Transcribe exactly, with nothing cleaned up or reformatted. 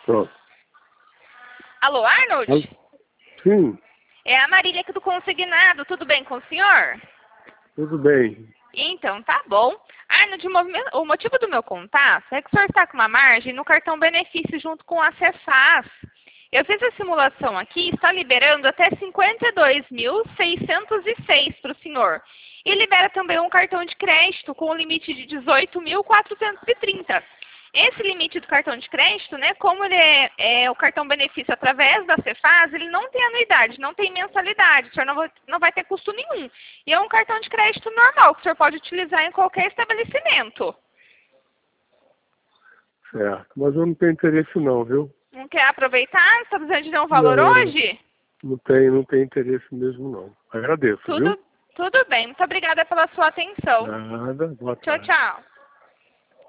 Pronto. Alô, Arnold? Sim, É a Marília aqui do Consignado, tudo bem com o senhor? tudo bem. Então, tá bom. Arnold, o movime- o motivo do meu contato é que o senhor está com uma margem no cartão benefício junto com a Cefaz. Eu fiz a simulação aqui, está liberando até cinquenta e dois mil seiscentos e seis para o senhor. E libera também um cartão de crédito com um limite de dezoito mil quatrocentos e trinta. Esse limite do cartão de crédito, né, como ele é, é o cartão benefício através da Cefaz, ele não tem anuidade, não tem mensalidade, o senhor não vai, não vai ter custo nenhum. E é um cartão de crédito normal, que o senhor pode utilizar em qualquer estabelecimento. Certo, mas eu não tenho interesse não, viu? Não quer aproveitar? Está precisando de dar um valor Não, hoje? não tenho, não tenho interesse mesmo não. Agradeço, Tudo, viu? tudo bem. Muito obrigada pela sua atenção. Nada, boa Tchau, tarde. tchau.